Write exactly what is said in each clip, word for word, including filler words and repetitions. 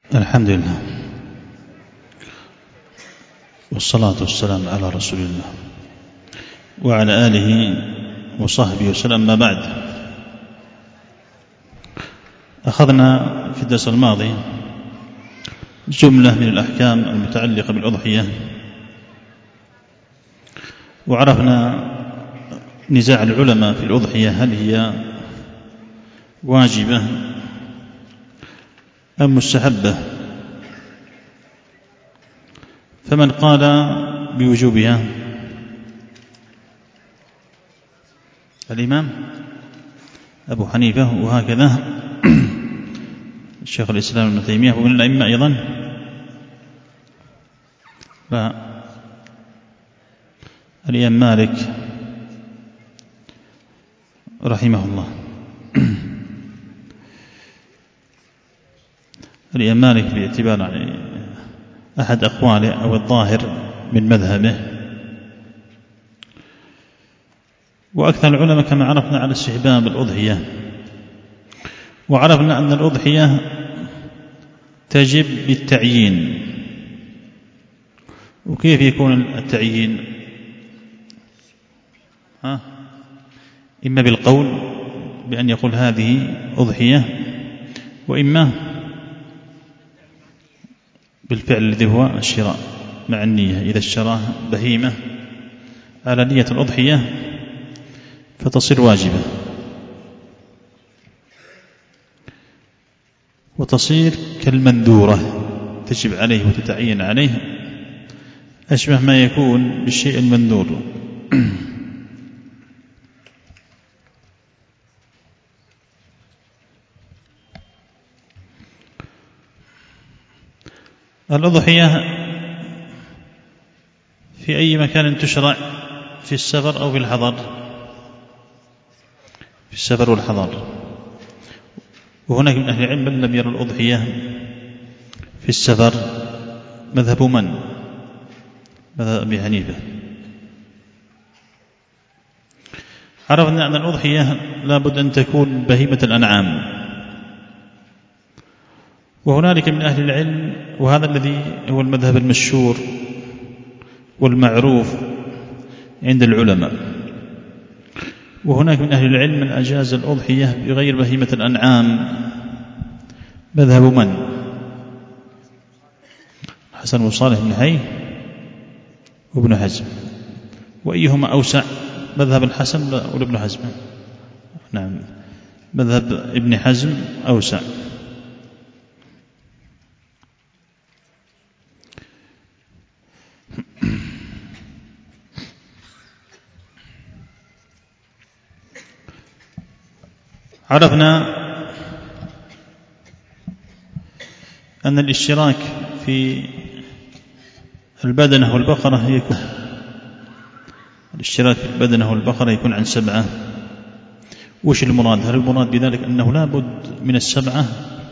الحمد لله والصلاة والسلام على رسول الله وعلى آله وصحبه وسلم. ما بعد، أخذنا في الدرس الماضي جملة من الأحكام المتعلقة بالأضحية، وعرفنا نزاع العلماء في الأضحية هل هي واجبة أم مستحبة. فمن قال بوجوبها الإمام أبو حنيفة، وهكذا الشيخ الإسلام ابن تيمية، ومن الأئمة أيضا الإمام مالك رحمه الله. الإمام مالك باعتبار يعني أحد أقواله أو الظاهر من مذهبه، وأكثر العلماء كما عرفنا على استحباب الأضحية. وعرفنا أن الأضحية تجب بالتعيين. وكيف يكون التعيين؟ ها؟ إما بالقول بأن يقول هذه أضحية، وإما بالفعل الذي هو الشراء مع النية. إذا اشترى بهيمة على نية الأضحية فتصير واجبة، وتصير كالمنذورة تجب عليه وتتعين عليه، أشبه ما يكون بالشيء المنذور. الأضحية في أي مكان تشرع؟ في السفر أو في الحضر؟ في السفر والحضر. وهناك من أهل العلم من لم يرى الأضحية في السفر. مذهب من؟ مذهب أبي حنيفة. عرفنا أن الأضحية لابد أن تكون بهيمة الأنعام. وهنالك من أهل العلم، وهذا الذي هو المذهب المشهور والمعروف عند العلماء، وهناك من أهل العلم من أجاز الأضحية بغير بهيمة الأنعام. مذهب من؟ حسن وصالح بن حي وابن حزم. وأيهما أوسع؟ مذهب الحسن ولا ابن حزم؟ نعم، مذهب ابن حزم أوسع. عرفنا أن الاشتراك في البدنة والبقرة يكون الاشتراك في البدنة والبقرة يكون عن سبعة. وش المراد؟ هل المراد بذلك أنه لا بد من السبعة،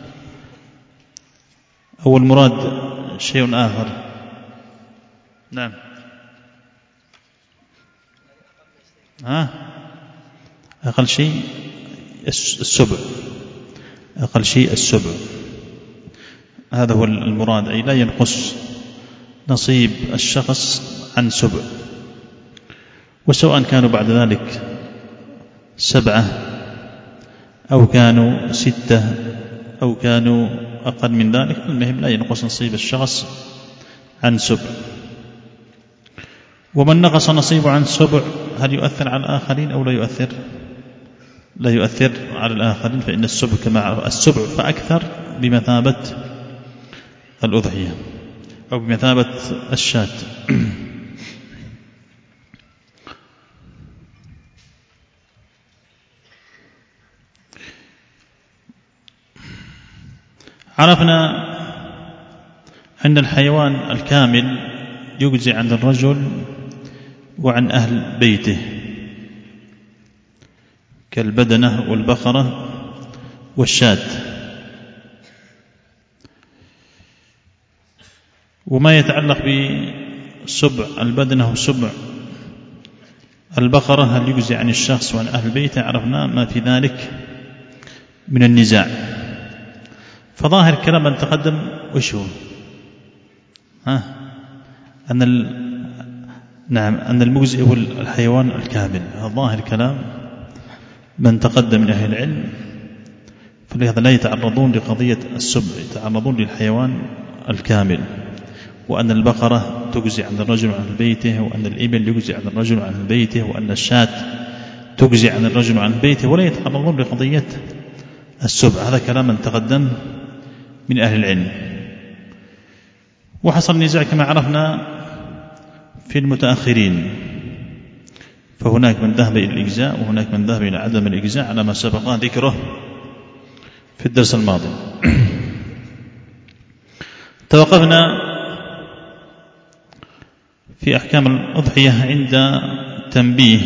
أو المراد شيء آخر؟ نعم، ها؟ أقل شيء السبع، أقل شيء السبع، هذا هو المراد، أي لا ينقص نصيب الشخص عن سبع. وسواء كانوا بعد ذلك سبعة أو كانوا ستة أو كانوا أقل من ذلك، المهم لا ينقص نصيب الشخص عن سبع. ومن نقص نصيبه عن سبع هل يؤثر على الآخرين أو لا يؤثر؟ لا يؤثر على الآخرين، فإن السبع كما السبع فأكثر بمثابة الأضحية أو بمثابة الشاة. عرفنا أن الحيوان الكامل يجزي عن الرجل وعن أهل بيته، كالبدنة والبقرة والشاة. وما يتعلق بسبع البدنة وسبع البقرة هل يجزي عن الشخص وعن أهل بيته؟ عرفنا ما في ذلك من النزاع. فظاهر كلام من تقدم وش هو؟ ها أن ال... نعم أن المجزئ هو الحيوان الكامل. ظاهر كلام من تقدم من أهل العلم، فلهذا لا يتعرضون لقضية السبع، يتعرضون للحيوان الكامل، وأن البقرة تجزي عن الرجل عن بيته، وأن الإبل يجزي عن الرجل عن بيته، وأن الشاة تجزي عن الرجل عن بيته، ولا يتعرضون لقضية السبع. هذا كلام من تقدم من أهل العلم. وحصل نزاع كما عرفنا في المتأخرين، فهناك من ذهب إلى الإجزاء وهناك من ذهب إلى عدم الإجزاء على ما سبق ذكره في الدرس الماضي. توقفنا في أحكام الأضحية عند تنبيه.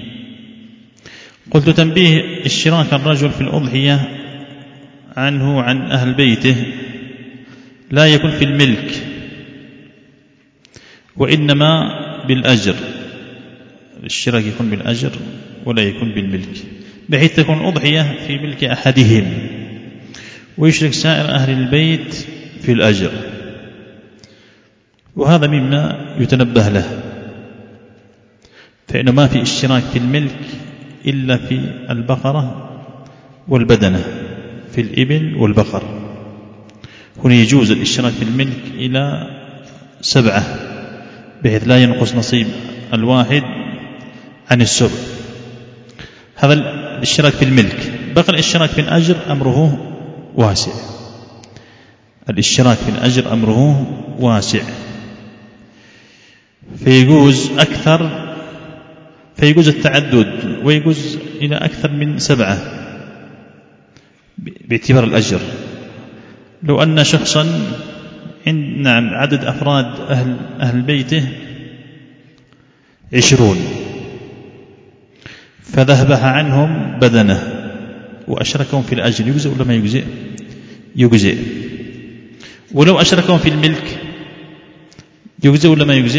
قلت تنبيه اشتراك الرجل في الأضحية عنه عن أهل بيته لا يكون في الملك، وإنما بالأجر. الاشتراك يكون بالأجر ولا يكون بالملك، بحيث تكون الأضحية في ملك أحدهم ويشرك سائر أهل البيت في الأجر، وهذا مما يتنبه له، فإنه ما في اشتراك في الملك إلا في البقرة والبدنة، في الإبل والبقر. هنا يجوز الاشتراك في الملك إلى سبعة، بحيث لا ينقص نصيب الواحد عن السبع. هذا الاشتراك في الملك. بقى الاشتراك في الأجر أمره واسع، الاشتراك في الأجر أمره واسع، فيجوز أكثر، فيجوز التعدد، ويجوز إلى أكثر من سبعة باعتبار الأجر. لو أن شخصا نعم عدد أفراد أهل, أهل بيته عشرون، فذهبها عنهم بدنه وأشركهم في الأجر، يجزئ ولا ما يجزئ؟ يجزئ. ولو أشركهم في الملك يجزئ ولا ما يجزئ؟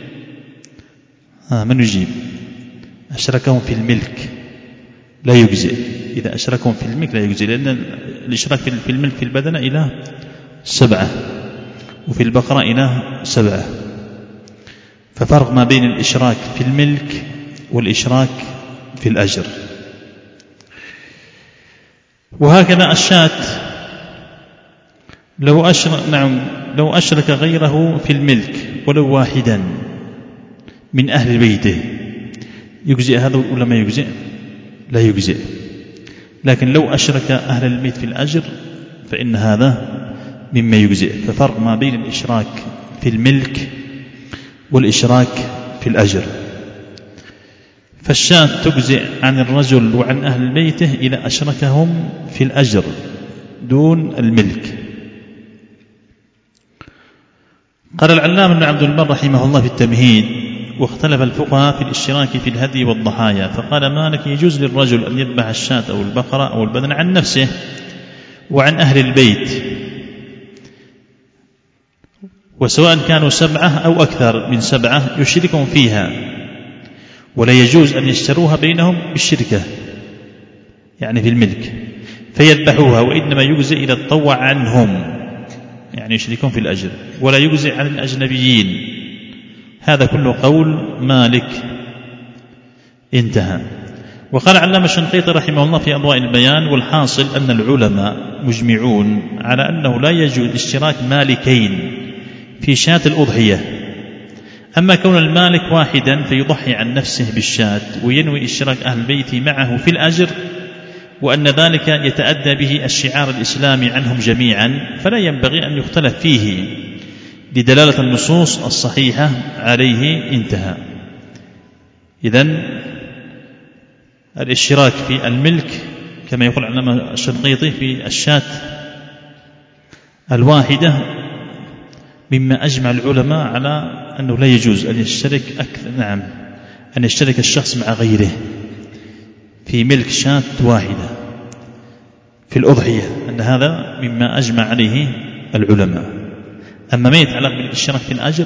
ها من يجيب؟ أشركهم في الملك لا يجزئ. إذا أشركهم في الملك لا يجزئ، لأن الإشراك في الملك في البدنة إلى سبعة وفي البقرة إلى سبعة، ففرق ما بين الإشراك في الملك والإشراك في الأجر. وهكذا الشاة لو أشرك, نعم لو أشرك غيره في الملك ولو واحدا من أهل بيته يجزئ هذا ولا ما يجزئ؟ لا يجزئ. لكن لو أشرك أهل البيت في الأجر فإن هذا مما يجزئ. ففرق ما بين الإشراك في الملك والإشراك في الأجر. فالشاة تجزئ عن الرجل وعن أهل بيته إذا أشركهم في الأجر دون الملك. قال العلامة ابن عبد البر رحمه الله في التمهيد: واختلف الفقهاء في الاشتراك في الهدي والضحايا، فقال مالك: يجوز للرجل أن يذبح الشاة أو البقرة أو البدن عن نفسه وعن أهل البيت، وسواء كانوا سبعة أو أكثر من سبعة يشركهم فيها، ولا يجوز أن يشتروها بينهم بالشركة يعني في الملك فيذبحوها، وإنما يجزئ إذا تطوع عنهم يعني يشركون في الأجر، ولا يجزئ عن الأجنبيين. هذا كله قول مالك. انتهى. وقال علامة الشنقيطي رحمه الله في أضواء البيان: والحاصل أن العلماء مجمعون على أنه لا يجوز اشتراك مالكين في شاة الأضحية. أما كون المالك واحدا فيضحي عن نفسه بالشاة وينوي اشتراك أهل بيته معه في الأجر، وأن ذلك يتأدى به الشعار الإسلامي عنهم جميعا، فلا ينبغي أن يختلف فيه لدلالة النصوص الصحيحة عليه. انتهى. إذن الاشتراك في الملك كما يقول علامة الشنقيطي في الشاة الواحدة مما أجمع العلماء على أنه لا يجوز أن يشترك أكثر نعم أن يشترك الشخص مع غيره في ملك شاة واحدة في الأضحية، أن هذا مما أجمع عليه العلماء. أما ما يتعلق بالاشتراك في الأجر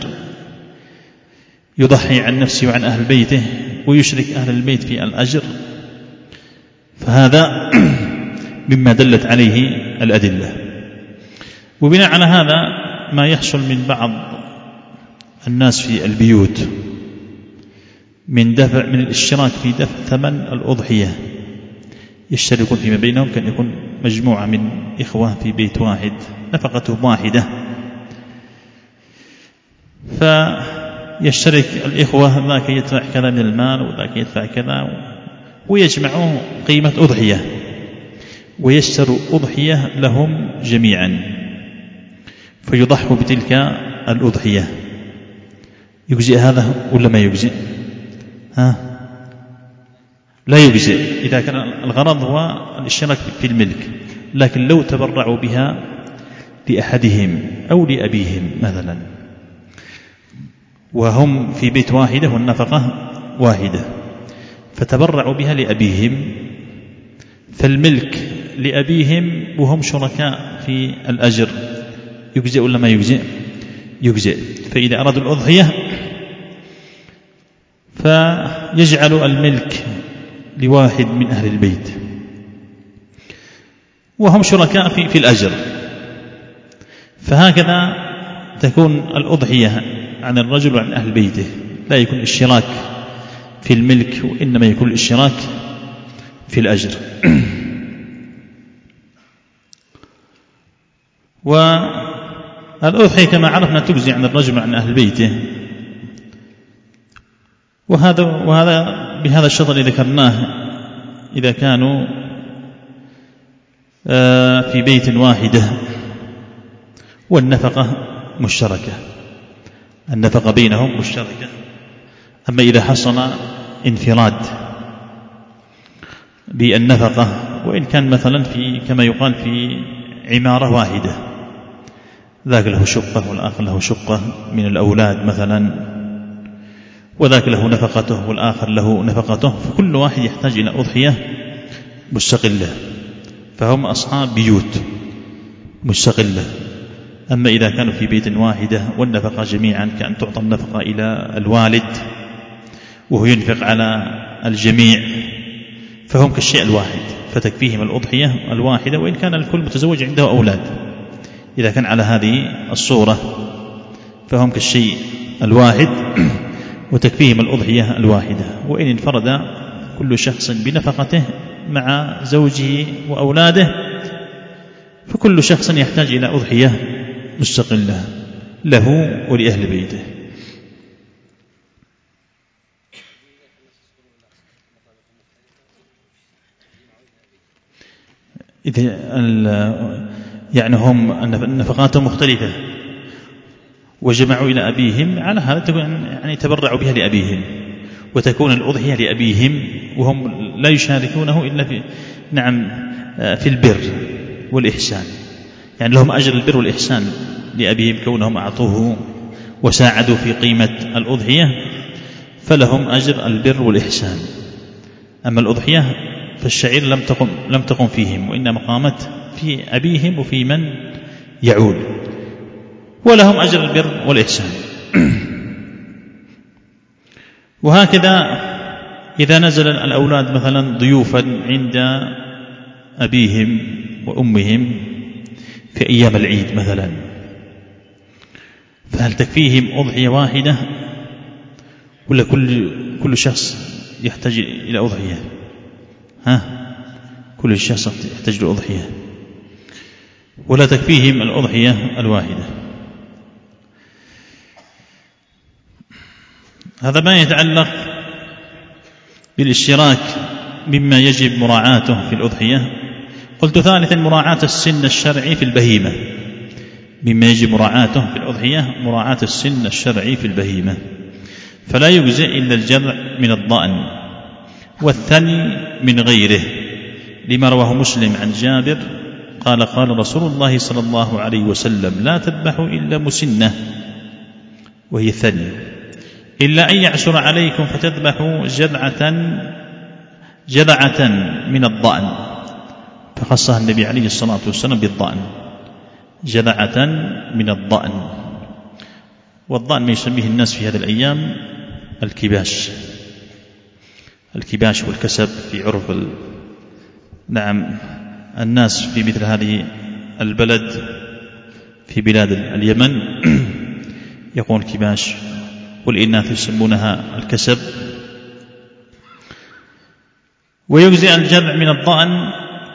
يضحي عن نفسه وعن أهل بيته ويشرك أهل البيت في الأجر، فهذا مما دلت عليه الأدلة. وبناء على هذا ما يحصل من بعض الناس في البيوت من دفع من الاشتراك في دفع ثمن الأضحية، يشتركون فيما بينهم، كان يكون مجموعة من إخوة في بيت واحد نفقتهم واحدة، فيشترك الإخوة، ذاك يدفع كذا من المال وذاك يدفع كذا، ويجمعوا قيمة أضحية ويشتروا أضحية لهم جميعا، فيضحوا بتلك الأضحية. يجزئ هذا ولا ما يجزئ؟ ها؟ لا يجزئ إذا كان الغرض هو الاشتراك في الملك، لكن لو تبرعوا بها لأحدهم أو لأبيهم مثلا، وهم في بيت واحدة والنفقة واحدة، فتبرعوا بها لأبيهم، فالملك لأبيهم وهم شركاء في الأجر، يجزئ ولا ما يجزئ؟ يجزئ. فإذا أرادوا الأضحية فيجعل الملك لواحد من أهل البيت وهم شركاء في, في الأجر، فهكذا تكون الأضحية عن الرجل وعن أهل بيته، لا يكون الاشتراك في الملك، وإنما يكون الاشتراك في الأجر. والأضحية كما عرفنا تجزي عن الرجل وعن أهل بيته، وهذا وهذا بهذا الشرط الذي ذكرناه إذا كانوا في بيت واحدة والنفقة مشتركة، النفقة بينهم مشتركة. أما إذا حصل انفراد بالنفقة، وإن كان مثلا في كما يقال في عمارة واحدة، ذاك له شقة والآخر له شقة من الأولاد مثلا، وذاك له نفقته والآخر له نفقته، فكل واحد يحتاج إلى أضحية مستقلة، فهم أصحاب بيوت مستقلة. أما إذا كانوا في بيت واحدة والنفقة جميعا، كأن تعطى النفقة إلى الوالد وهو ينفق على الجميع، فهم كالشيء الواحد، فتكفيهم الأضحية الواحدة، وإن كان الكل متزوج عنده أولاد. إذا كان على هذه الصورة فهم كالشيء الواحد وتكفيهم الأضحية الواحدة. وإن انفرد كل شخص بنفقته مع زوجه وأولاده، فكل شخص يحتاج إلى أضحية مستقلة له ولأهل بيته. إذا يعني هم نفقاتهم مختلفة وجمعوا إلى أبيهم، على هذا تكون يعني تبرعوا بها لأبيهم، وتكون الأضحية لأبيهم وهم لا يشاركونه إلا في نعم في البر والإحسان، يعني لهم أجر البر والإحسان لأبيهم كونهم أعطوه وساعدوا في قيمة الأضحية، فلهم أجر البر والإحسان. أما الأضحية فالشعير لم تقم لم تقم فيهم، وإنما قامت في أبيهم وفي من يعول، ولهم أجر البر والإحسان. وهكذا إذا نزل الأولاد مثلا ضيوفا عند أبيهم وأمهم في أيام العيد مثلا، فهل تكفيهم أضحية واحدة ولا كل كل شخص يحتاج إلى أضحية؟ ها، كل شخص يحتاج لأضحية، ولا تكفيهم الأضحية الواحدة. هذا ما يتعلق بالاشتراك مما يجب مراعاته في الأضحية. قلت ثالثا مراعاة السن الشرعي في البهيمة، مما يجب مراعاته في الأضحية مراعاة السن الشرعي في البهيمة، فلا يجزئ إلا الجذع من الضأن والثني من غيره، لما رواه مسلم عن جابر قال قال رسول الله صلى الله عليه وسلم لا تذبحوا إلا مسنة وهي ثني، إلا أن يعسر عليكم فتذبحوا جذعة جذعة من الضأن، فخصها النبي عليه الصلاة والسلام بالضأن، جذعة من الضأن. والضأن ما يسميه الناس في هذه الأيام الكباش، الكباش والكسب في عرف ال... نعم الناس في مثل هذه البلد في بلاد اليمن يقول كباش، والإناث يسمونها الكسب. ويجزئ الجذع من الضأن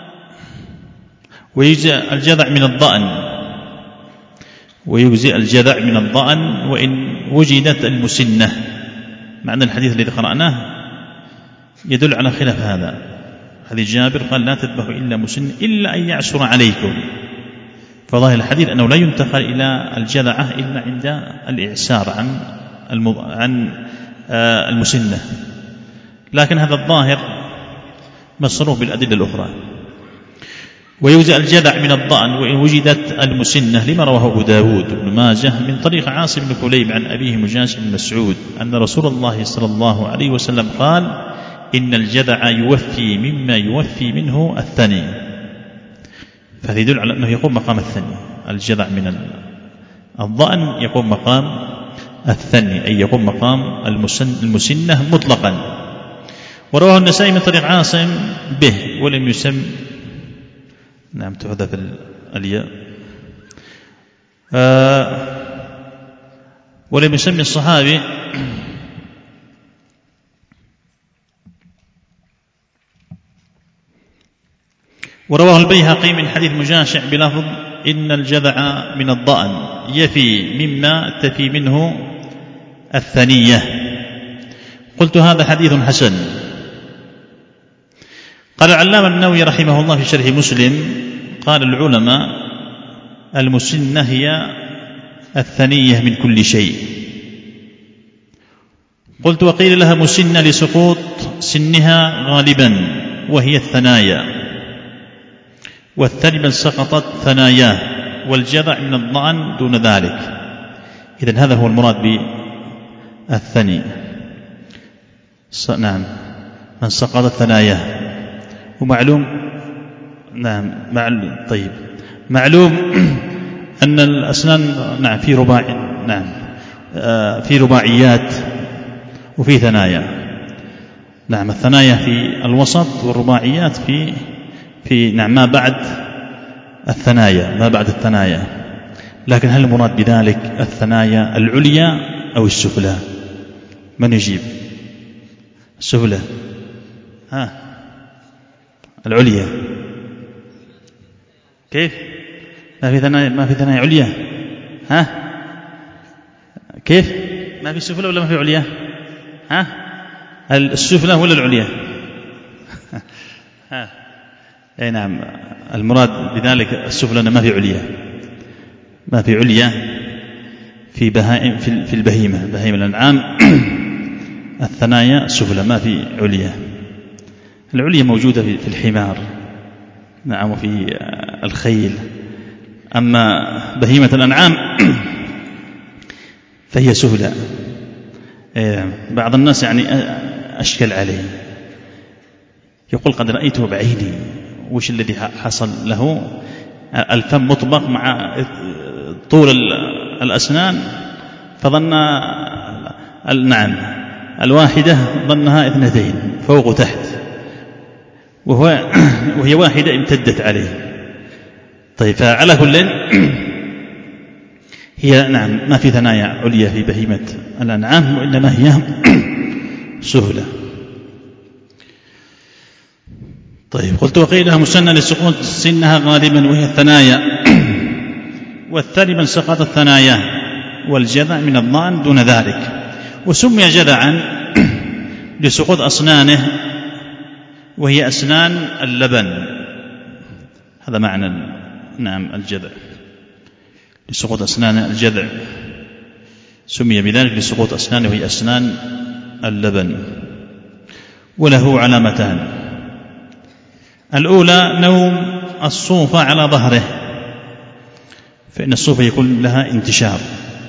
ويجزئ الجذع من الضأن ويجزئ الجذع من الضأن وإن وجدت المسنة. معنى الحديث الذي قرأناه يدل على خلاف هذا. حديث جابر قال لا تذبحوا إلا مسن إلا أن يعسر عليكم، فظاهر الحديث أنه لا ينتقل إلى الجذعة إلا عند الإعسار عن عن المسنة، لكن هذا الظاهر مصروف بالأدلة الأخرى. ويجزئ الجذع من الضأن وإن وجدت المسنة، لما رواه أبو داود بن ماجه من طريق عاصم بن كليب عن أبيه مجاش بن مسعود أن رسول الله صلى الله عليه وسلم قال إن الجذع يوفي مما يوفي منه الثني، فهذا يدل على أنه يقوم مقام الثني. الجذع من الضأن يقوم مقام الثني، أي يقوم مقام المسن المسنة مطلقا. ورواه النسائي من طريق عاصم به ولم يسم، نعم تحذف الياء، آه ولم يسمي الصحابي ورواه البيهقي من حديث مجاشع بلفظ إن الجذع من الضأن يفي مما تفي منه الثنية. قلت هذا حديث حسن. قال العلامة النووي رحمه الله في شرح مسلم قال العلماء المسنة هي الثنية من كل شيء. قلت وقيل لها مسنة لسقوط سنها غالبا وهي الثنايا، والثني من سقطت ثناياه، والجذع من الضأن دون ذلك. إذن هذا هو المراد بالثني، نعم من سقطت ثناياه. ومعلوم نعم معلوم طيب معلوم أن الأسنان نعم في رباعي نعم آه في رباعيات وفي ثنايا. نعم الثنايا في الوسط والرباعيات في في نعم ما بعد الثنايا ما بعد الثنايا. لكن هل المراد بذلك الثنايا العليا أو السفلى؟ من يجيب؟ السفلى. ها العليا. كيف؟ ما في ثنايا ما في ثنايا عليا؟ ها كيف؟ ما في سفلى ولا ما في عليا؟ ها السفلى ولا العليا؟ ها اي نعم المراد بذلك السفلى ما في عليا، ما في عليا في بهائم في البهيمة بهيمة الأنعام الثنايا سفلى ما في عليا. العليا موجودة في الحمار نعم وفي الخيل، أما بهيمة الأنعام فهي سفلى. بعض الناس يعني أشكل عليه يقول قد رأيته بعيني، وش الذي حصل له؟ الفم مطبق مع طول الأسنان فظن نعم الواحدة ظنها اثنتين فوق وتحت، وهو وهي واحدة امتدت عليه. طيب فعلى كل هي نعم ما في ثنايا عليا في بهيمة الأنعام وإنما هي سفلى. طيب قلت وقيلها مسنة لسقوط سنها غالبا وهي الثنايا، والثاني من سقط الثنايا، والجذع من الضأن دون ذلك. وسمي جذعا لسقوط أسنانه وهي أسنان اللبن، هذا معنى نعم الجذع لسقوط أسنان الجذع سمي بذلك لسقوط أسنانه وهي أسنان اللبن. وله علامتان: الأولى نوم الصوفة على ظهره، فإن الصوفة يكون لها انتشار،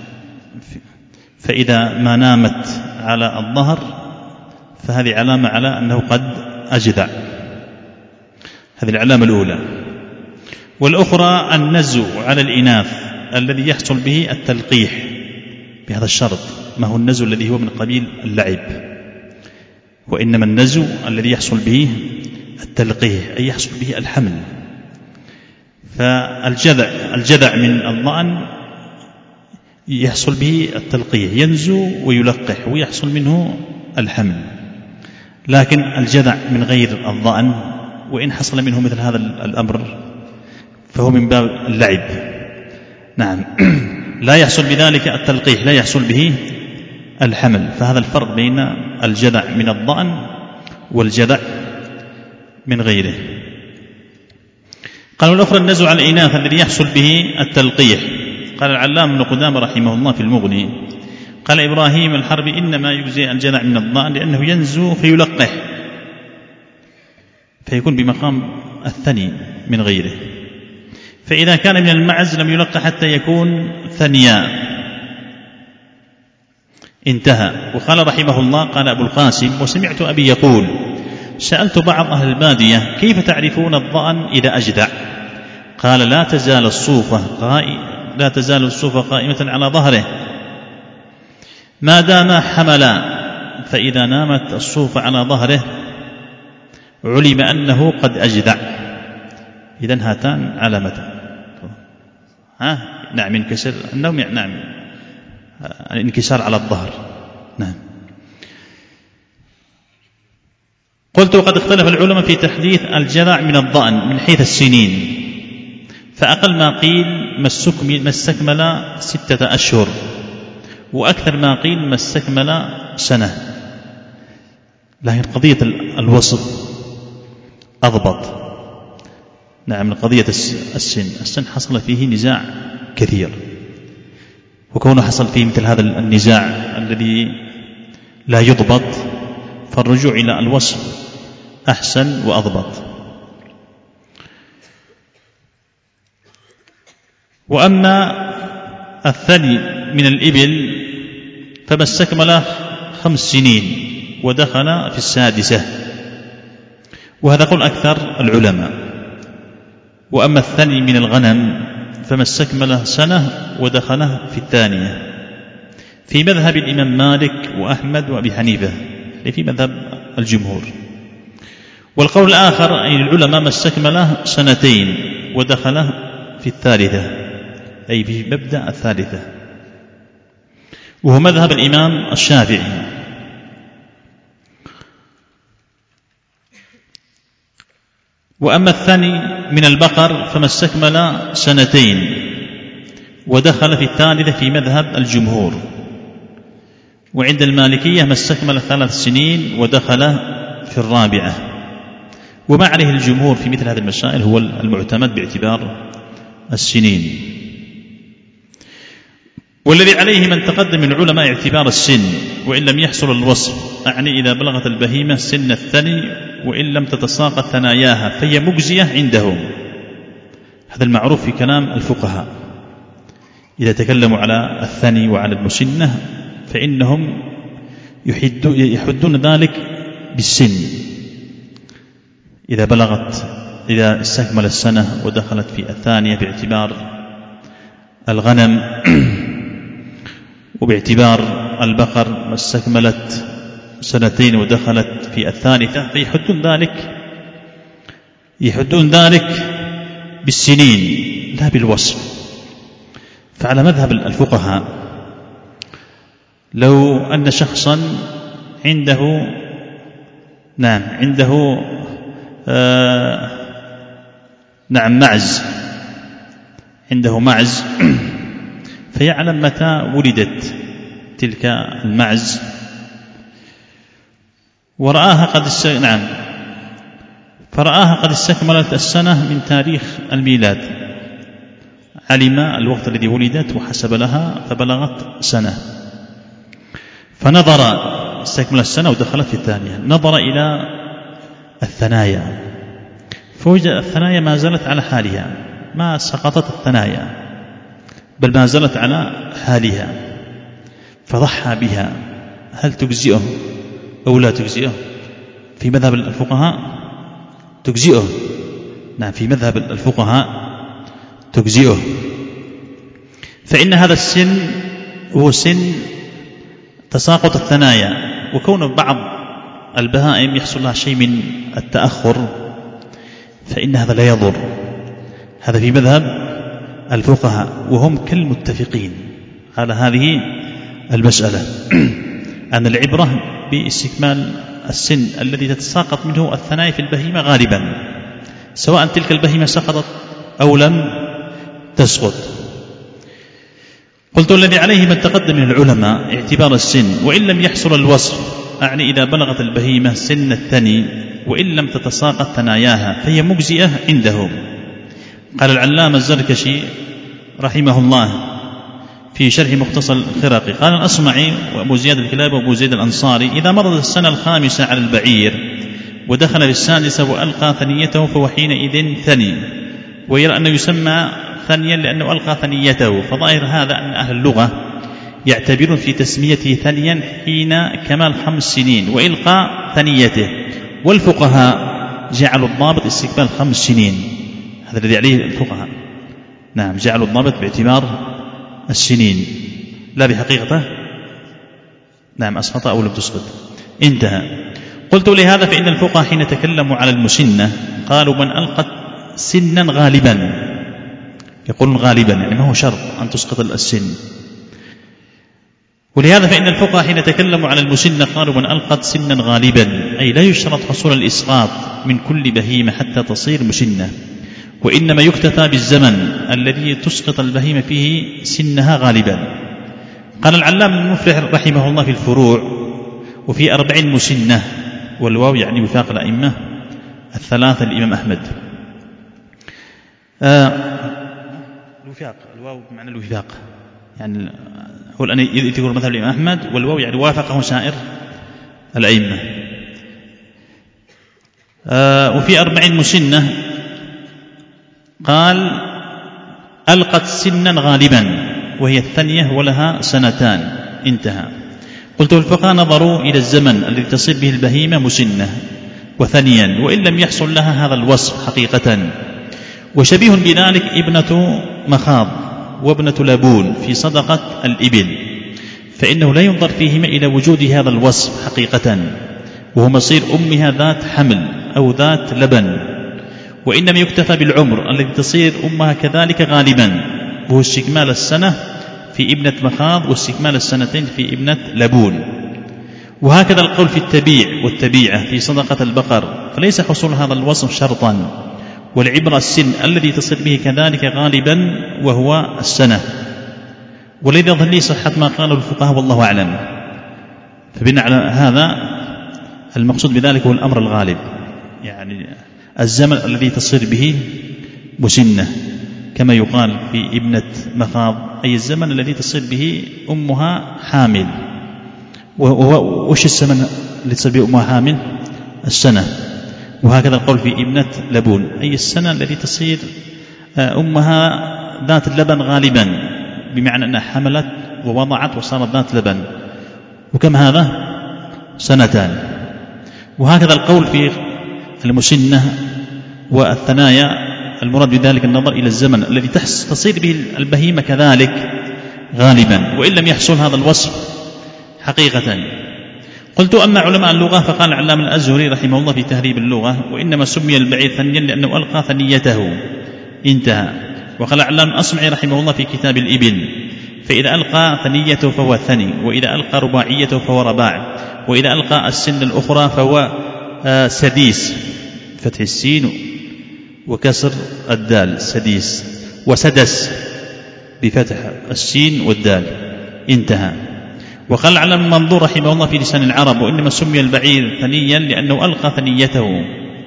فإذا ما نامت على الظهر فهذه علامة على أنه قد أجذع، هذه العلامة الأولى. والأخرى النزو على الإناث الذي يحصل به التلقيح بهذا الشرط، ما هو النزو الذي هو من قبيل اللعب، وإنما النزو الذي يحصل به التلقيح أي يحصل به الحمل. فالجذع الجذع من الضأن يحصل به التلقيح، ينزو ويلقح ويحصل منه الحمل. لكن الجذع من غير الضأن وإن حصل منه مثل هذا الأمر فهو من باب اللعب. نعم لا يحصل بذلك التلقيح، لا يحصل به الحمل. فهذا الفرق بين الجذع من الضأن والجذع من غيره. قالوا الأخرى النزع على الإناث الذي يحصل به التلقيح. قال العلامة ابن قدامة رحمه الله في المغني، قال إبراهيم الحربي إنما يجزي الجذع من الضأن لأنه ينزو فيلقح، فيكون بمقام الثني من غيره. فإذا كان من المعز لم يلقح حتى يكون ثنيا، انتهى. وقال رحمه الله قال أبو القاسم: وسمعت أبي يقول: سألت بعض أهل البادية كيف تعرفون الضأن إذا أجدع؟ قال: لا تزال الصوفة قائمة لا تزال الصوفة قائمة على ظهره ما دام حملا، فإذا نامت الصوفة على ظهره علم أنه قد أجدع. إذن هاتان علامتان. ها نعم انكسر النوم، نعم الانكسار على الظهر. نعم. قلت: وقد اختلف العلماء في تحديث الجذع من الضأن من حيث السنين، فأقل ما قيل ما استكمل ستة أشهر، وأكثر ما قيل ما استكمل سنة. لكن قضية الوصف أضبط. نعم قضية السن السن حصل فيه نزاع كثير، وكونه حصل فيه مثل هذا النزاع الذي لا يضبط فالرجوع إلى الوصف أحسن وأضبط. وأما الثني من الإبل فما استكمل خمس سنين ودخل في السادسة، وهذا قول أكثر العلماء. وأما الثني من الغنم فما استكمل سنة ودخل في الثانية، في مذهب الإمام مالك وأحمد وأبي حنيفة، في مذهب الجمهور. والقول الآخر أي العلماء ما استكمل سنتين ودخل في الثالثة، أي في مبدأ الثالثة، وهو مذهب الإمام الشافعي. وأما الثاني من البقر فما استكمل سنتين ودخل في الثالثة في مذهب الجمهور. وعند المالكية ما استكمل ثلاث سنين ودخل في الرابعة. وما عليه الجمهور في مثل هذه المسائل هو المعتمد باعتبار السنين. والذي عليه من تقدم من العلماء اعتبار السن وإن لم يحصل الوصف، أعني إذا بلغت البهيمة سن الثني وإن لم تتساقط ثناياها فهي مجزية عندهم. هذا المعروف في كلام الفقهاء، إذا تكلموا على الثني وعلى المسنة فإنهم يحدون ذلك بالسن. إذا بلغت إذا استكمل السنة ودخلت في الثانية باعتبار الغنم وباعتبار البقر استكملت سنتين ودخلت في الثالثة، فيحدون ذلك يحدون ذلك بالسنين لا بالوصف. فعلى مذهب الفقهاء لو أن شخصا عنده نعم عنده آه نعم معز عنده معز فيعلم متى ولدت تلك المعز ورآها قد است... نعم فرآها قد استكملت السنة من تاريخ الميلاد، علم الوقت الذي ولدت وحسب لها فبلغت سنة، فنظر استكمل السنة ودخلت في الثانية، نظر إلى الثنايا فوجد الثنايا ما زالت على حالها، ما سقطت الثنايا بل ما زالت على حالها، فضحى بها. هل تجزئه أو لا تجزئه؟ في مذهب الفقهاء تجزئه. نعم في مذهب الفقهاء تجزئه، فإن هذا السن هو سن تساقط الثنايا، وكون بعض البهائم يحصل لها شيء من التأخر فإن هذا لا يضر، هذا في مذهب الفقهاء وهم كالمتفقين على هذه المسألة أن العبرة باستكمال السن الذي تتساقط منه الثنايا في البهيمة غالبا، سواء تلك البهيمة سقطت أو لم تسقط. قلت الذي عليه من تقدم من العلماء اعتبار السن وإن لم يحصل الوصف، أعني إذا بلغت البهيمة سن الثني وإن لم تتساقط ثناياها فهي مجزئة عندهم. قال العلامة الزركشي رحمه الله في شرح مختصر الخرقي، قال الأصمعي وأبو زياد الكلابي وأبو زيد الأنصاري: إذا مرضت السنة الخامسة على البعير ودخل في السادسة وألقى ثنيته فهو حينئذ ثني، ويرى أنه يسمى ثنيا لأنه ألقى ثنيته، فظاهر هذا أن أهل اللغة يعتبرون في تسميته ثنيا حين كمال خمس سنين وإلقاء ثنيته، والفقهاء جعلوا الضابط استكمال خمس سنين، هذا الذي عليه الفقهاء. نعم، جعلوا الضابط باعتبار السنين لا بحقيقته. نعم، أسقط أو لم تسقط. انتهى. قلت لهذا فإن الفقهاء حين تكلموا على المسنة قالوا من ألقت سنا غالبا، يقولون غالبا يعني ما هو شرط أن تسقط السن. ولهذا فإن الفقهاء حين تكلموا على المسنة قالوا من ألقت سنا غالبا، أي لا يشترط حصول الإسقاط من كل بهيمة حتى تصير مسنة، وإنما يكتفى بالزمن الذي تسقط البهيمة فيه سنها غالبا. قال العلامة المفلح رحمه الله في الفروع: وفي أربعين مسنة، والواو يعني وفاق الأئمة الثلاثة الإمام أحمد. آه الوفاق، الواو بمعنى الوفاق، يعني هو الآن يقول مثلا الإمام أحمد، والواو يعني وافقه سائر الأئمة. آه وفي أربعين مسنة قال ألقت سنا غالبا وهي الثانية ولها سنتان. انتهى. قلت الفقهاء نظروا إلى الزمن الذي تصير به البهيمة مسنة وثنيا وإن لم يحصل لها هذا الوصف حقيقة، وشبيه بذلك ابنة مخاض وابنة لبون في صدقة الإبل، فإنه لا ينظر فيهما إلى وجود هذا الوصف حقيقة، وهو مصير أمها ذات حمل أو ذات لبن، وإنما يكتفى بالعمر الذي تصير أمها كذلك غالبا، وهو استكمال السنة في ابنة مخاض واستكمال السنتين في ابنة لبون. وهكذا القول في التبيع والتبيعة في صدقة البقر، فليس حصول هذا الوصف شرطا، والعبرة السن الذي تصل به كذلك غالبا وهو السنة. ولذا يظهر لي صحة ما قاله الفقهاء والله أعلم. فبناء على هذا المقصود بذلك هو الأمر الغالب، يعني الزمن الذي تصير به مسنة، كما يقال في ابنة مخاض أي الزمن الذي تصير به أمها حامل. وش الزمن الذي تصير به أمها حامل؟ السنة. وهكذا القول في ابنة لبون أي السنة التي تصير أمها ذات اللبن غالبا، بمعنى أنها حملت ووضعت وصارت ذات لبن، وكم هذا؟ سنتان. وهكذا القول في المسنة والثنايا، المراد بذلك النظر إلى الزمن الذي تصير به البهيمة كذلك غالبا وإن لم يحصل هذا الوصف حقيقة. قلت أما علماء اللغة فقال العلامة الأزهري رحمه الله في تهذيب اللغة: وإنما سمي البعير ثنيا لأنه ألقى ثنيته. انتهى. وقال العلامة الأصمعي رحمه الله في كتاب الإبل: فإذا ألقى ثنيته فهو ثني، وإذا ألقى رباعيته فهو رباع، وإذا ألقى السن الأخرى فهو سديس، فتح السين وكسر الدال سديس، وسدس بفتح السين والدال. انتهى. وقال على المنظور رحمه الله في لسان العرب: وإنما سمي البعير ثنيا لأنه ألقى ثنيته.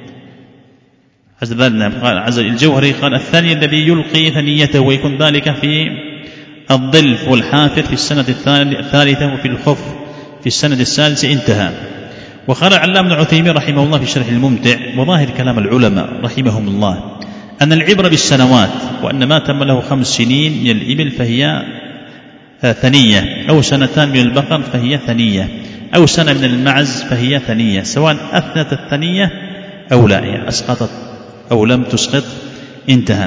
عز الجوهري قال: الثاني الذي يلقي ثنيته، ويكون ذلك في الظلف والحافر في السنة الثالثة، وفي الخف في السنة السادسة. انتهى. وقال العلامة ابن عثيمين رحمه الله في شرح الممتع: وظاهر كلام العلماء رحمهم الله أن العبرة بالسنوات، وأن ما تم له خمس سنين من الإبل فهي ثنية، أو سنتان من البقر فهي ثنية، أو سنة من المعز فهي ثنية، سواء أثنت الثنية أو لا، يعني أسقطت أو لم تسقط. انتهى.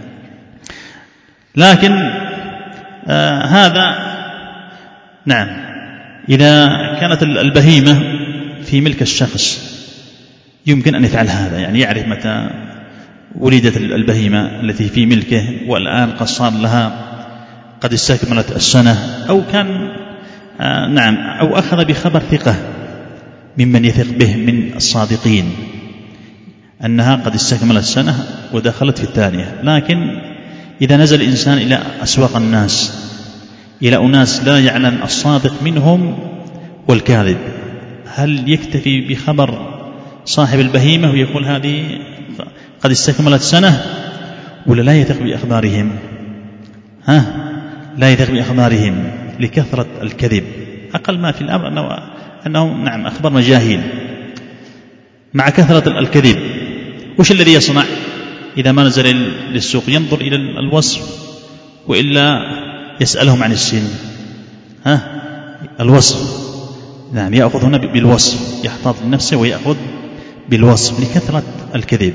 لكن آه هذا نعم إذا كانت البهيمة في ملك الشخص يمكن أن يفعل هذا، يعني يعرف متى ولدت البهيمة التي في ملكه والآن قد صار لها قد استكملت السنة، أو كان آه نعم أو أخذ بخبر ثقة ممن يثق به من الصادقين أنها قد استكملت السنة ودخلت في الثانية. لكن إذا نزل الإنسان إلى أسواق الناس إلى أناس لا يعلم الصادق منهم والكاذب، هل يكتفي بخبر صاحب البهيمة ويقول هذه قد استكملت سنة، ولا لا يثق بأخبارهم؟ ها لا يثق بأخبارهم لكثرة الكذب. أقل ما في الأمر أنه, أنه نعم أخبار مجاهيل مع كثرة الكذب. وش الذي يصنع إذا ما نزل للسوق؟ ينظر إلى الوصف وإلا يسألهم عن السن. ها الوصف نعم يأخذ هنا بالوصف، يحتاط لنفسه ويأخذ بالوصف لكثرة الكذب.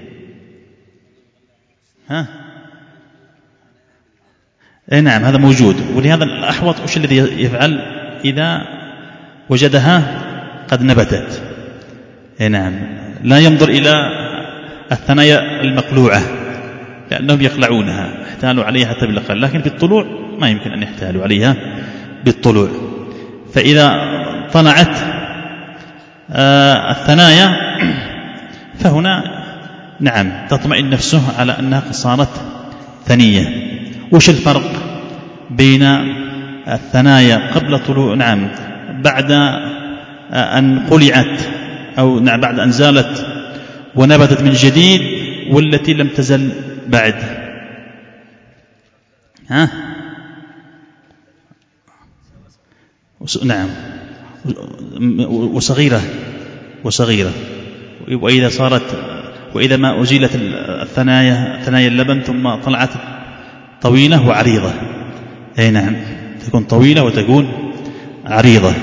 ها اي نعم هذا موجود. ولهذا الأحوط وش الذي يفعل إذا وجدها قد نبتت؟ اي نعم لا ينظر إلى الثنايا المقلوعة لأنهم يقلعونها، احتالوا عليها حتى بالأقل، لكن بالطلوع ما يمكن أن يحتالوا عليها بالطلوع. فإذا طلعت آه الثنايا فهنا نعم تطمئن نفسه على أنها قد صارت ثنية. وش الفرق بين الثنايا قبل طلوع نعم بعد أن قلعت أو نعم بعد أن زالت ونبتت من جديد والتي لم تزل بعد؟ ها نعم وصغيرة وصغيرة وإذا صارت وإذا ما أزيلت الثنايا ثنايا اللبن ثم طلعت طويلة وعريضة. أي نعم تكون طويلة وتكون عريضة.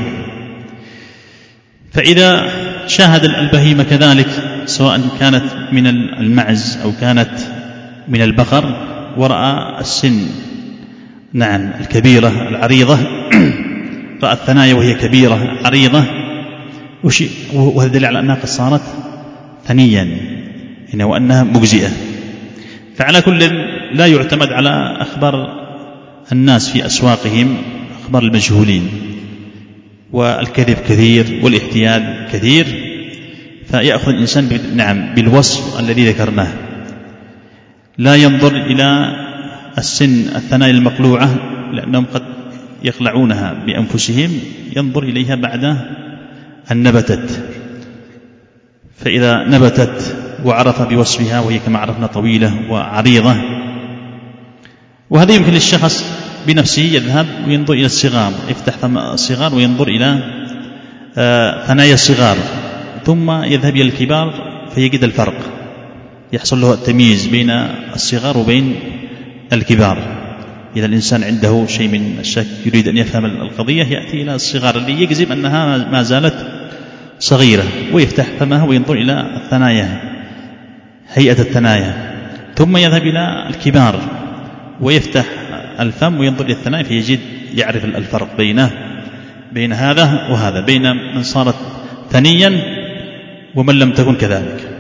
فإذا شاهد البهيمة كذلك سواء كانت من المعز أو كانت من البقر ورأى السن نعم الكبيرة العريضة، رأى الثنايا وهي كبيرة عريضة، وهذا دليل على أنها قد صارت ثنيا وأنها مجزئة. فعلى كل لا يعتمد على أخبار الناس في أسواقهم، أخبار المجهولين، والكذب كثير والاحتيال كثير، فيأخذ الإنسان نعم بالوصف الذي ذكرناه. لا ينظر إلى السن الثنايا المقلوعة لأنهم قد يقلعونها بأنفسهم، ينظر إليها بعد أن نبتت. فإذا نبتت وعرف بوصفها وهي كما عرفنا طويلة وعريضة، وهذا يمكن للشخص بنفسه يذهب وينظر إلى الصغار، يفتح الصغار وينظر إلى ثنايا الصغار، ثم يذهب إلى الكبار فيجد الفرق، يحصل له التمييز بين الصغار وبين الكبار. إذا الإنسان عنده شيء من الشك يريد أن يفهم القضية يأتي إلى الصغار اللي يجزم أنها ما زالت صغيرة، ويفتح فمها وينظر إلى الثنايا هيئة الثنايا، ثم يذهب إلى الكبار ويفتح الفم وينظر إلى الثنايا فيجد يعرف الفرق بينه بين هذا وهذا، بين من صارت ثنيا ومن لم تكن كذلك.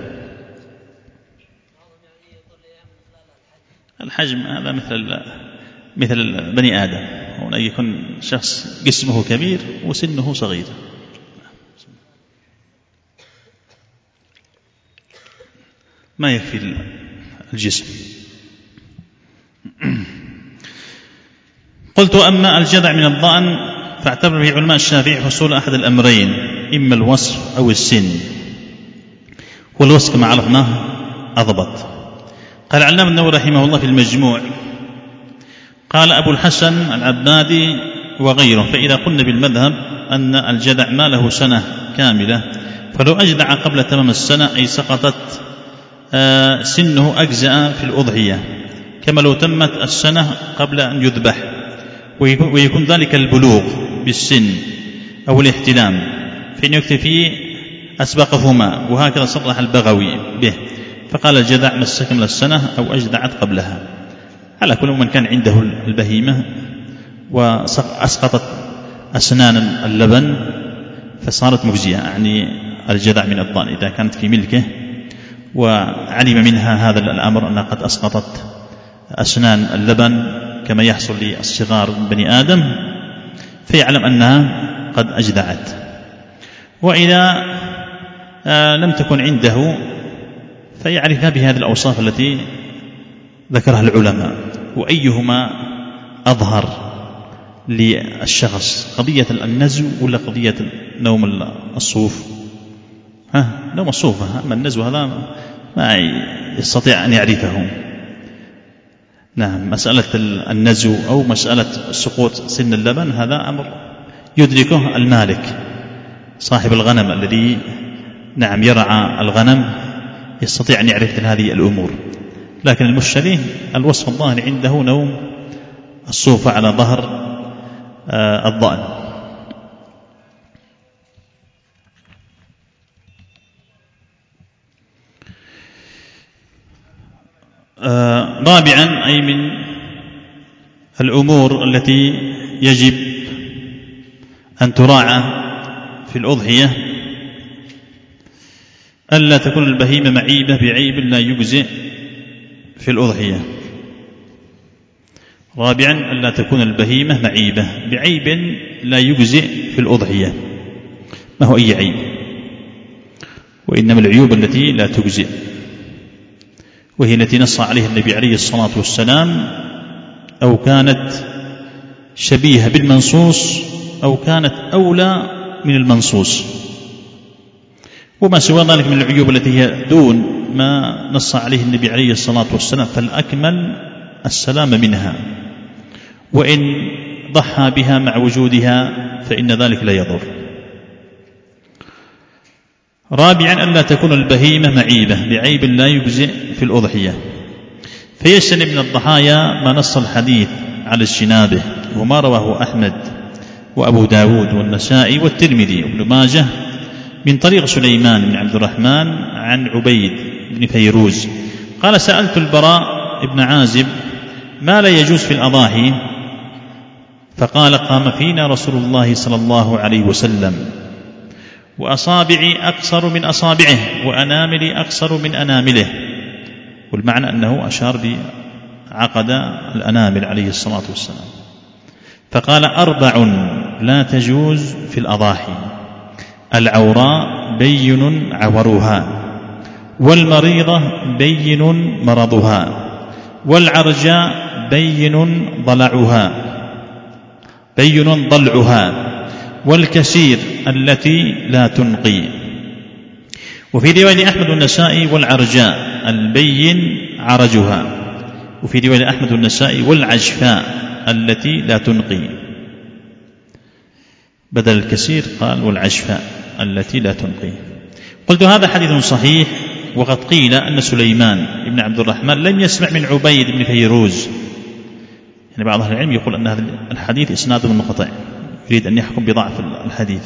الحجم هذا مثل مثل بني آدم، هنا يكون شخص جسمه كبير وسنه صغير. ما يكفي الجسم. قلت أما الجذع من الضأن فاعتبر به علماء الشافعي حصول أحد الأمرين، إما الوصف أو السن، والوصف كما عرفناه أضبط. قال العلامة النووي رحمه الله في المجموع، قال أبو الحسن العبادي وغيره: فإذا قلنا بالمذهب أن الجذع ما له سنة كاملة فلو أجدع قبل تمام السنة أي سقطت آه سنه أجزاء في الأضحية، كما لو تمت السنة قبل أن يذبح، ويكون ذلك البلوغ بالسن أو الاحتلام، فإن يكتفي أسبقهما، وهكذا صرح البغوي به، فقال الجذع ما استكمل السنة أو أجدعت قبلها. على كل من كان عنده البهيمة وأسقطت أسنان اللبن فصارت مجزية، يعني الجذع من الضأن إذا كانت في ملكه وعلم منها هذا الأمر أنها قد أسقطت أسنان اللبن كما يحصل للصغار من بني آدم، فيعلم أنها قد أجدعت. وإذا لم تكن عنده فيعرفها بهذه الأوصاف التي ذكرها العلماء. وأيهما أظهر للشخص، قضية النزو ولا قضية نوم الصوف؟ ها نوم الصوف، أما النزو هذا ما يستطيع أن يعرفه. نعم، مسألة النزو أو مسألة سقوط سن اللبن هذا أمر يدركه المالك صاحب الغنم الذي نعم يرعى الغنم، يستطيع أن يعرف هذه الأمور. لكن المشتري الوصف الظاهر عنده نوم الصوف على ظهر آه الضأن. آه رابعا، أي من الأمور التي يجب أن تراعى في الأضحية ألا تكون البهيمة معيبة بعيب لا يجزئ في الأضحية. رابعا، ألا تكون البهيمة معيبة بعيب لا يجزئ في الأضحية. ما هو أي عيب؟ وإنما العيوب التي لا تجزئ، وهي التي نص عليها النبي عليه الصلاة والسلام، أو كانت شبيهة بالمنصوص أو كانت أولى من المنصوص. وما سوى ذلك من العيوب التي هي دون ما نص عليه النبي عليه الصلاة والسلام فالأكمل السلام منها، وإن ضحى بها مع وجودها فإن ذلك لا يضر. رابعا، ألا تكون البهيمة معيبة بعيب لا يجزئ في الأضحية، فيجتنب من الضحايا ما نص الحديث على اجتنابه، وما رواه أحمد وأبو داود والنسائي والترمذي وابن ماجه من طريق سليمان بن عبد الرحمن عن عبيد بن فيروز قال: سألت البراء بن عازب ما لا يجوز في الأضاحي، فقال: قام فينا رسول الله صلى الله عليه وسلم وأصابعي أقصر من أصابعه وأناملي أقصر من أنامله. والمعنى أنه أشار بعقد الأنامل عليه الصلاة والسلام. فقال: أربع لا تجوز في الأضاحي: العوراء بين عورها، والمريضة بين مرضها، والعرجاء بين ضلعها بين ضلعها، والكسير التي لا تنقي. وفي رواية أحمد والنسائي: والعرجاء البين عرجها. وفي رواية أحمد والنسائي: والعجفاء التي لا تنقي. بدل الكسير قال: والعجفاء التي لا تنقي. قلت: هذا حديث صحيح. وقد قيل أن سليمان بن عبد الرحمن لم يسمع من عبيد بن فيروز. يعني بعض أهل العلم يقول أن هذا الحديث إسناده منقطع، يريد أن يحكم بضعف الحديث.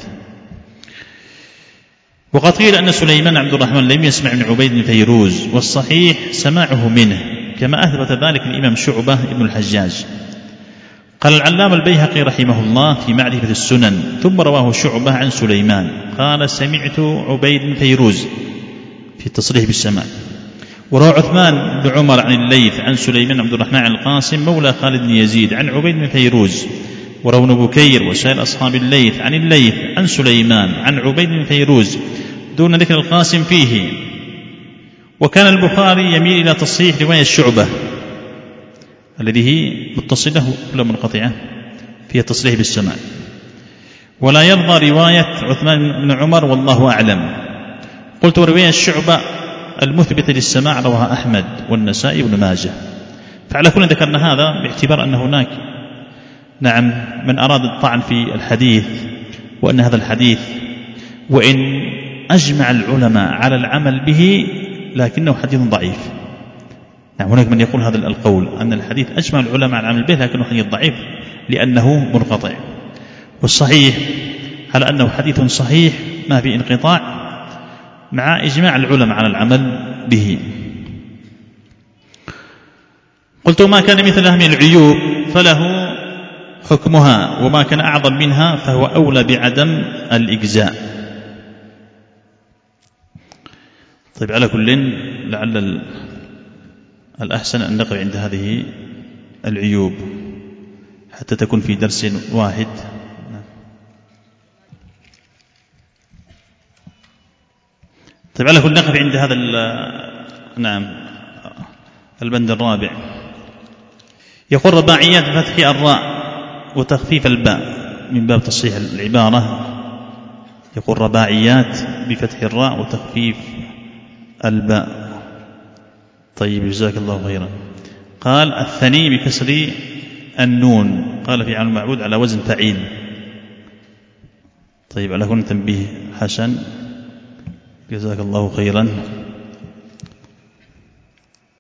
وقد قيل أن سليمان عبد الرحمن لم يسمع من عبيد بن فيروز، والصحيح سماعه منه، كما أثبت ذلك الإمام شعبة بن الحجاج. قال العلامة البيهقي رحمه الله في معرفة السنن: ثم رواه شعبة عن سليمان قال: سمعت عبيد بن فيروز في التصريح بالسماع. وروى عثمان بن عمر عن الليث عن سليمان عبد الرحمن عن القاسم مولى خالد بن يزيد عن عبيد بن فيروز. وروى ابن بكير وسائر أصحاب الليث عن الليث عن سليمان عن عبيد بن فيروز دون ذكر القاسم فيه. وكان البخاري يميل إلى تصحيح رواية الشعبة الذي هي متصلة ولا منقطعة فيها تصريح بالسماع، ولا يرضى رواية عثمان بن عمر والله أعلم. قلت: رواية الشعبة المثبتة للسماع رواها أحمد والنسائي وابن ماجه. فعلى كل ذكرنا هذا باعتبار أن هناك نعم من أراد الطعن في الحديث، وأن هذا الحديث وإن أجمع العلماء على العمل به لكنه حديث ضعيف. نعم، هناك من يقول هذا القول أن الحديث أجمع العلماء على العمل به لكنه حديث ضعيف لأنه منقطع. والصحيح على أنه حديث صحيح ما في انقطاع مع إجماع العلماء على العمل به. قلت: ما كان مثلها من العيوب فله حكمها، وما كان أعظم منها فهو أولى بعدم الإجزاء. طيب على كل لعل الأحسن أن نقف عند هذه العيوب حتى تكون في درس واحد. طيب على كل نقف عند هذا نعم البند الرابع. يقول رباعيات بفتح الراء وتخفيف الباء من باب تصحيح العبارة. يقول رباعيات بفتح الراء وتخفيف الباء. طيب جزاك الله خيرا. قال الثاني بكسر النون، قال في عن المعبود على وزن فعيل. طيب على كل تنبيه حسن جزاك الله خيرا.